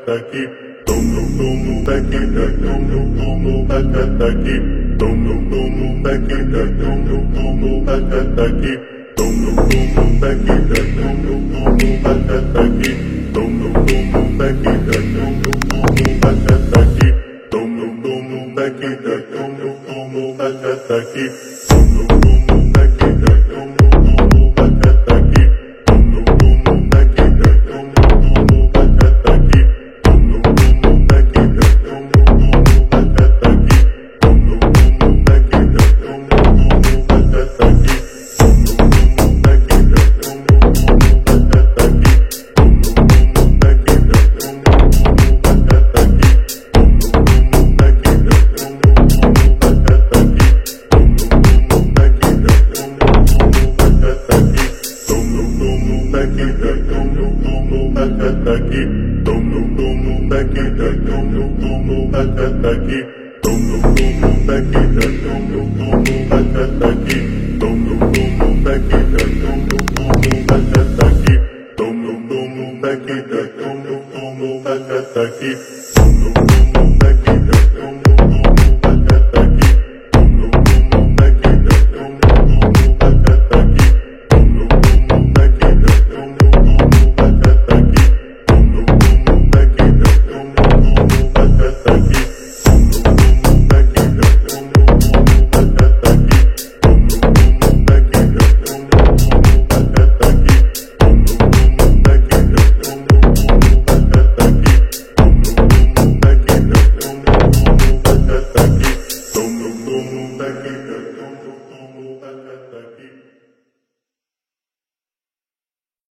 aqui, tom no back, tom no batata aqui, tom no back, tom no batata aqui, tom no back, tom no batata aqui, tom no back, tom no batata aqui, tom no back, tom no batata aqui, tom no back, tom no batata aqui, tom no back, tom no batata aqui, tom no back, tom no batata aqui, tom no back, tom no batata aqui, tom no back, tom no batata aqui, tom no back, tom no batata aqui, tom no back, tom no batata aqui, tom no back, tom no batata aqui, tom no back, tom no batata aqui, tom no back, tom no batata aqui, tom no back, tom no batata aqui, tom no back, tom no batata aqui, tom no back, tom no batata aqui.